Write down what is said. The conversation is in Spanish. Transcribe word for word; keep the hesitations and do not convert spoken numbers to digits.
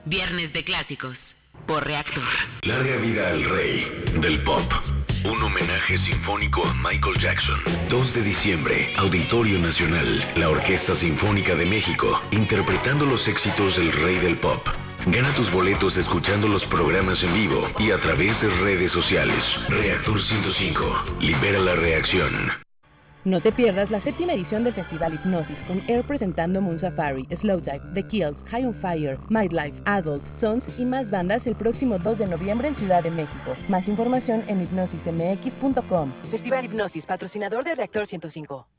Viernes de Clásicos, por Reactor. Larga vida al rey del pop. Un homenaje sinfónico a Michael Jackson. dos de diciembre, Auditorio Nacional. La Orquesta Sinfónica de México, interpretando los éxitos del rey del pop. Gana tus boletos escuchando los programas en vivo y a través de redes sociales. Reactor ciento cinco. Libera la reacción. No te pierdas la séptima edición del Festival Hipnosis, con Air presentando Moon Safari, Slowdive, The Kills, High on Fire, Midlife, Adult, Sons y más bandas el próximo dos de noviembre en Ciudad de México. Más información en hipnosis m x punto com. Festival Hipnosis, patrocinador de Reactor ciento cinco.